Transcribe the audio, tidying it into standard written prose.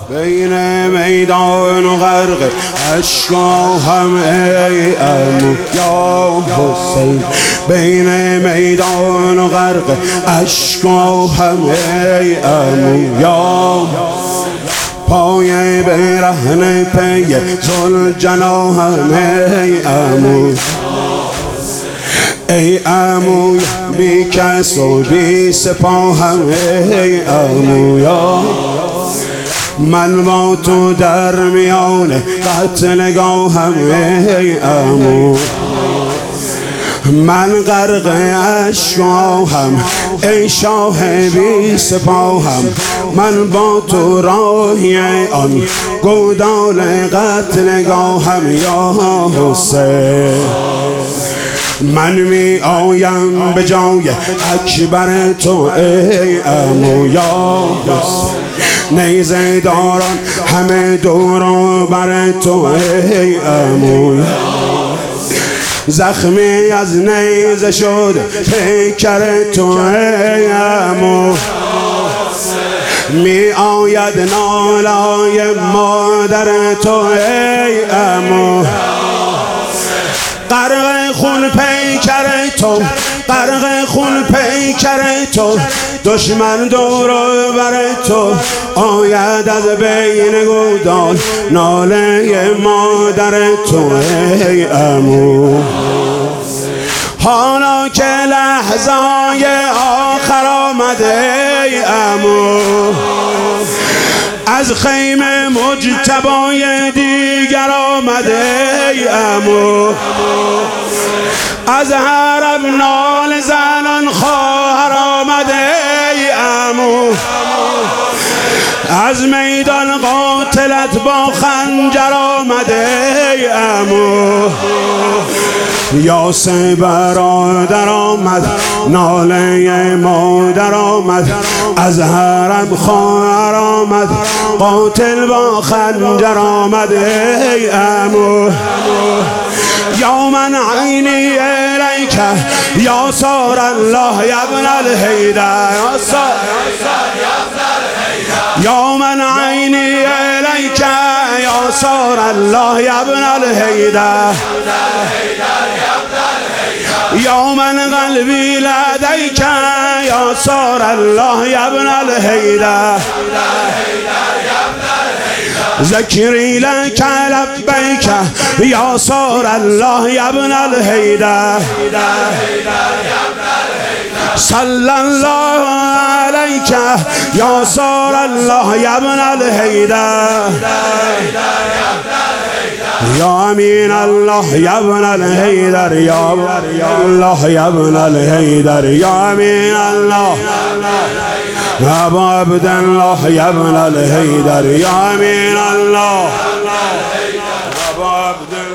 بین میدان و غرق اشکاهم ای عمو یا حسین، بین میدان و غرق اشکاهم ای عمو یا پای برهنه پی ذوالجلاهم ای عمو، ای عمو بی کس و بی سپاهم ای عمو یا من با تو در میان قتلگاهم ای عمو، من غرق اشکاهم ای شاه بی سپاهم، من با تو راهی آن گودال قتلگاهم یا حسین، من می آیم به جای اکبر تو ای عمو یا نیزه داران همه دور و بر تو ای عمو، زخمی از نیزه شد پیکر تو ای عمو، می آید نالای مادر تو ای عمو، غرق خون پیکر تو، غرق خون پیکر تو، دشمن دور و بر تو آید از بین گودال ناله مادر تو ای عمو، حالا که لحظای آخر آمده ای عمو، از خیمه مجتبای دیگر آمده ای عمو، از حرم نال زنان خواهر آمده ای عمو، از میدان قاتلت با خنجر آمده ای عمو، یاسه برادر آمد ناله مادر آمد، از حرم خواهر آمد قاتل با خنجر آمد ای عمو، یا من عینی الیک یا سار الله یا ابن الحیدر، یا من عینی الیک یا سار الله یا ابن الحیدر، یا من قلبی لدیک یا سار الله یا ابن الحیدر، ذکری لک لبیک یا سار الله یا ابن الحیدر، صلی الله علیک یا سار الله یا ابن الحیدر، یا امین الله یا ابن الحیدر، یا الله یا ابن الحیدر، یا امین الله ابا عبدالله یا ابن الحیدر، یا امین الله ابا عبدالله.